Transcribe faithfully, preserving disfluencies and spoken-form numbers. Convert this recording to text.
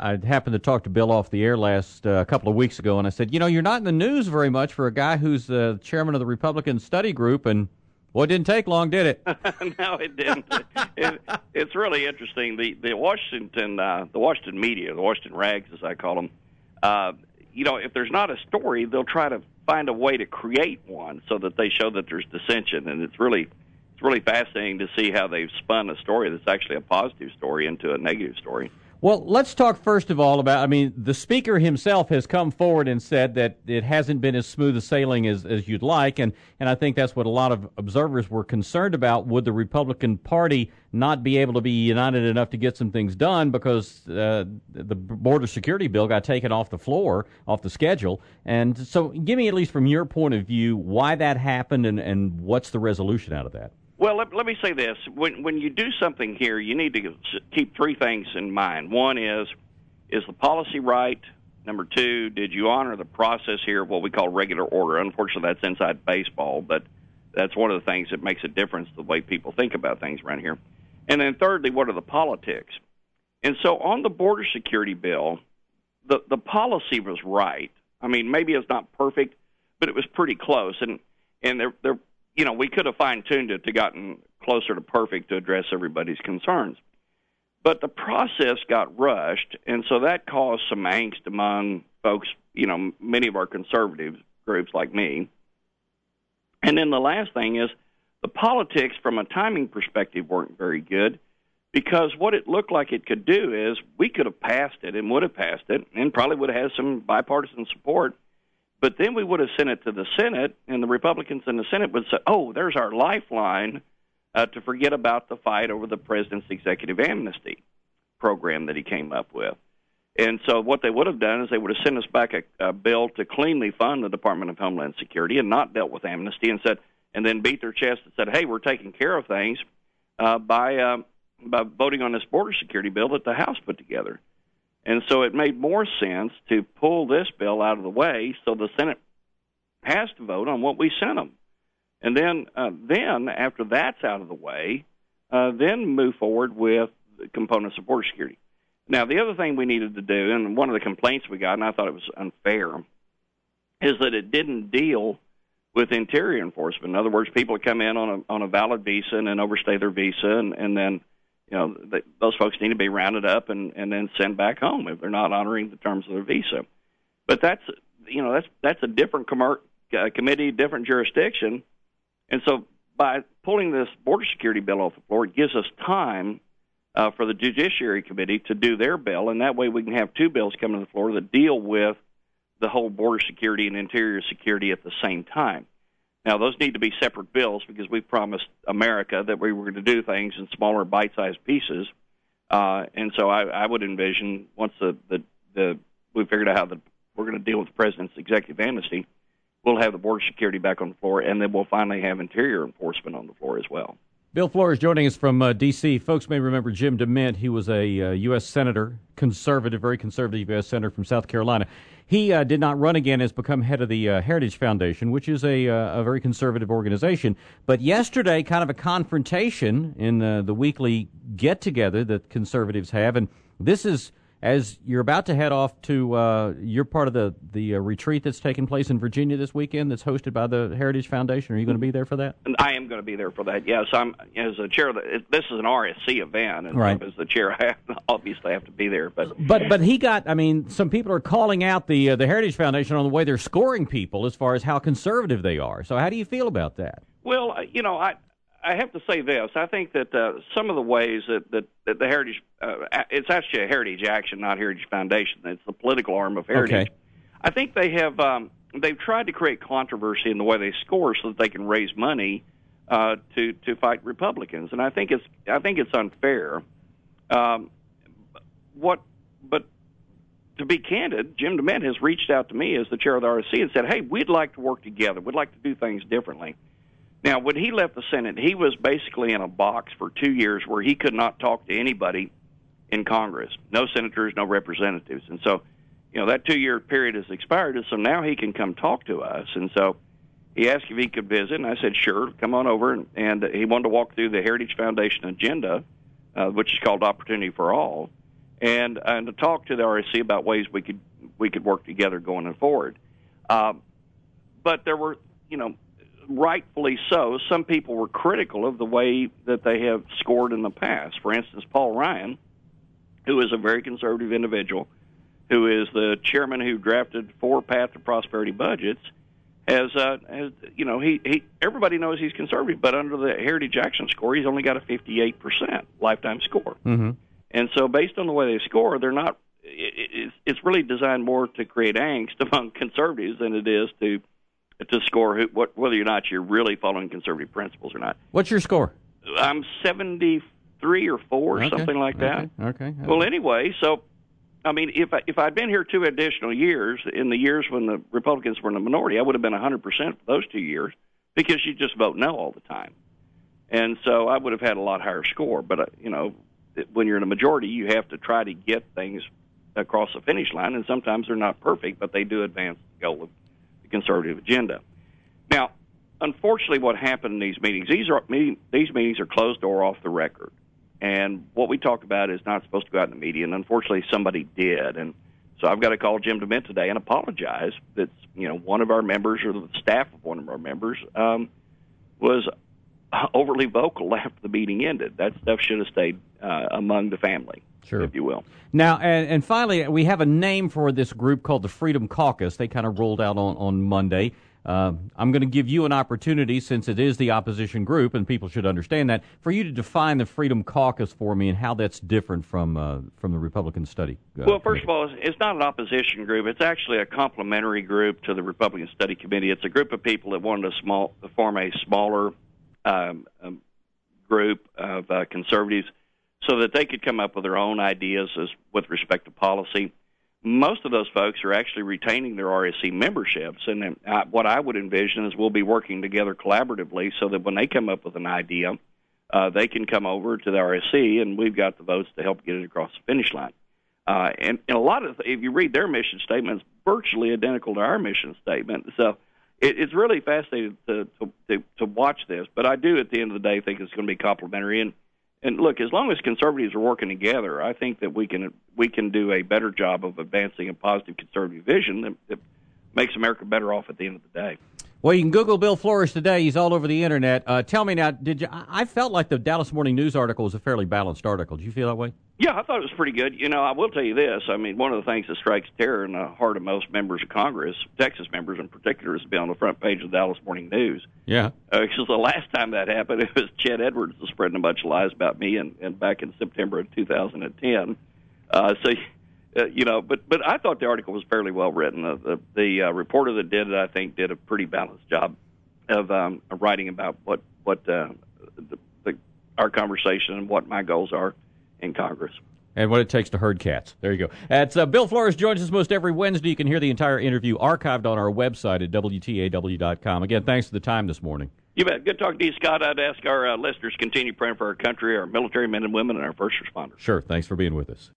I happened to talk to Bill off the air last uh, couple of weeks ago, and I said, you know, you're not in the news very much for a guy who's the uh, chairman of the Republican study group, and boy, it didn't take long, did it? No, it didn't. it, it's really interesting. The the Washington uh, the Washington media, the Washington rags, as I call them, uh, you know, if there's not a story, they'll try to find a way to create one so that they show that there's dissension, and it's really it's really fascinating to see how they've spun a story that's actually a positive story into a negative story. Well, let's talk first of all about, I mean, the speaker himself has come forward and said that it hasn't been as smooth a sailing as, as you'd like, and, and I think that's what a lot of observers were concerned about. Would the Republican Party not be able to be united enough to get some things done because uh, the border security bill got taken off the floor, off the schedule? And so give me, at least from your point of view, why that happened and, and what's the resolution out of that? Well, let, let me say this. When when you do something here, you need to keep three things in mind. One is, is the policy right? Number two, did you honor the process here, what we call regular order? Unfortunately, that's inside baseball, but that's one of the things that makes a difference the way people think about things around here. And then thirdly, what are the politics? And so on the border security bill, the, the policy was right. I mean, maybe it's not perfect, but it was pretty close. And, and there there you know, we could have fine-tuned it to gotten closer to perfect to address everybody's concerns. But the process got rushed, and so that caused some angst among folks, you know, many of our conservative groups like me. And then the last thing is the politics from a timing perspective weren't very good, because what it looked like it could do is we could have passed it and would have passed it and probably would have had some bipartisan support. But then we would have sent it to the Senate, and the Republicans in the Senate would say, oh, there's our lifeline uh, to forget about the fight over the president's executive amnesty program that he came up with. And so what they would have done is they would have sent us back a, a bill to cleanly fund the Department of Homeland Security and not dealt with amnesty, and said, and then beat their chest and said, hey, we're taking care of things uh, by, uh, by voting on this border security bill that the House put together. And so it made more sense to pull this bill out of the way so the Senate has to vote on what we sent them. And then, uh, then after that's out of the way, uh, then move forward with the components of border security. Now, the other thing we needed to do, and one of the complaints we got, and I thought it was unfair, is that it didn't deal with interior enforcement. In other words, people come in on a on a valid visa and then overstay their visa, and, and then you know, they, those folks need to be rounded up and, and then sent back home if they're not honoring the terms of their visa. But that's, you know, that's that's a different com- uh, committee, different jurisdiction. And so by pulling this border security bill off the floor, it gives us time uh, for the Judiciary Committee to do their bill, and that way we can have two bills come to the floor that deal with the whole border security and interior security at the same time. Now, those need to be separate bills because we promised America that we were going to do things in smaller, bite-sized pieces. Uh, and so I, I would envision once the, the, the we figured out how the, we're going to deal with the president's executive amnesty, we'll have the border security back on the floor, and then we'll finally have interior enforcement on the floor as well. Bill Flores joining us from uh, D C Folks may remember Jim DeMint. He was a uh, U S senator, conservative, very conservative U S senator from South Carolina. He uh, did not run again, has become head of the uh, Heritage Foundation, which is a, uh, a very conservative organization. But yesterday, kind of a confrontation in uh, the weekly get-together that conservatives have. And this is, as you're about to head off to, uh, you're part of the, the uh, retreat that's taking place in Virginia this weekend that's hosted by the Heritage Foundation. Are you going to be there for that? I am going to be there for that, yes. I'm, as a chair of the, this is an R S C event, and right. so as the chair, I have, obviously have to be there. But but but he got, I mean, some people are calling out the, uh, the Heritage Foundation on the way they're scoring people as far as how conservative they are. So how do you feel about that? Well, you know, I... I have to say this. I think that uh, some of the ways that, that, that the Heritage, uh, it's actually a Heritage Action, not Heritage Foundation. It's the political arm of Heritage. Okay. I think they have, um, they've tried to create controversy in the way they score so that they can raise money uh, to, to fight Republicans. And I think it's, I think it's unfair. Um, what, but to be candid, Jim DeMint has reached out to me as the chair of the R S C and said, hey, we'd like to work together. We'd like to do things differently. Now, when he left the Senate, he was basically in a box for two years where he could not talk to anybody in Congress, no senators, no representatives. And so, you know, that two-year period has expired, and so now he can come talk to us. And so he asked if he could visit, and I said, sure, come on over. And, and he wanted to walk through the Heritage Foundation agenda, uh, which is called Opportunity for All. and and to talk to the R S C about ways we could we could work together going forward. Uh, but there were, you know, rightfully so, some people were critical of the way that they have scored in the past. For instance, Paul Ryan, who is a very conservative individual, who is the chairman who drafted four Path to Prosperity budgets, has, uh, has you know, he, he everybody knows he's conservative, but under the Heritage Action score, he's only got a fifty-eight percent lifetime score. Mm-hmm. And so based on the way they score, they're not, it, it's, it's really designed more to create angst among conservatives than it is to to score who, what, whether or not you're really following conservative principles or not. What's your score? I'm seventy-three or four, okay. something like that. Okay. okay. okay. Well, anyway, so, I mean, if, I, if I'd been here two additional years, in the years when the Republicans were in the minority, I would have been one hundred percent for those two years because you just vote no all the time. And so I would have had a lot higher score. But, uh, you know, when you're in a majority, you have to try to get things across the finish line, and sometimes they're not perfect, but they do advance the goal of conservative agenda. Now, unfortunately, what happened in these meetings, these are meeting, these meetings are closed door off the record, and what we talk about is not supposed to go out in the media, and unfortunately somebody did, and so I've got to call Jim DeMint today and apologize that, you know, one of our members or the staff of one of our members um, was overly vocal after the meeting ended. That stuff should have stayed uh, among the family, sure, if you will. Now, and, and finally, we have a name for this group called the Freedom Caucus. They kind of rolled out on, on Monday. Uh, I'm going to give you an opportunity, since it is the opposition group, and people should understand that, for you to define the Freedom Caucus for me and how that's different from uh, from the Republican Study. Uh, well, committee. first of all, it's not an opposition group. It's actually a complementary group to the Republican Study Committee. It's a group of people that wanted to, small, to form a smaller um, um, group of uh, conservatives so that they could come up with their own ideas as, with respect to policy. Most of those folks are actually retaining their R S C memberships, and uh, what I would envision is we'll be working together collaboratively so that when they come up with an idea, uh, they can come over to the R S C, and we've got the votes to help get it across the finish line. Uh, and, and a lot of, if you read their mission statement, it's virtually identical to our mission statement. So it, it's really fascinating to, to, to, to watch this, but I do, at the end of the day, think it's going to be complementary. And And look, as long as conservatives are working together, I think that we can we can do a better job of advancing a positive conservative vision that, that makes America better off at the end of the day. Well, you can Google Bill Flores today. He's all over the internet. Uh, tell me now, did you? I felt like the Dallas Morning News article was a fairly balanced article. Did you feel that way? Yeah, I thought it was pretty good. You know, I will tell you this. I mean, one of the things that strikes terror in the heart of most members of Congress, Texas members in particular, is to be on the front page of the Dallas Morning News. Yeah. Because uh, the last time that happened, it was Chet Edwards was spreading a bunch of lies about me, and, and back in September of two thousand ten. Uh, so, uh, you know, but but I thought the article was fairly well written. Uh, the the uh, reporter that did it, I think, did a pretty balanced job of, um, of writing about what what uh, the, the, our conversation and what my goals are in Congress. And what it takes to herd cats. There you go. That's uh, Bill Flores joins us most every Wednesday. You can hear the entire interview archived on our website at W T A W dot com. Again, thanks for the time this morning. You bet. Good talking to you, Scott. I'd ask our uh, listeners to continue praying for our country, our military men and women, and our first responders. Sure. Thanks for being with us.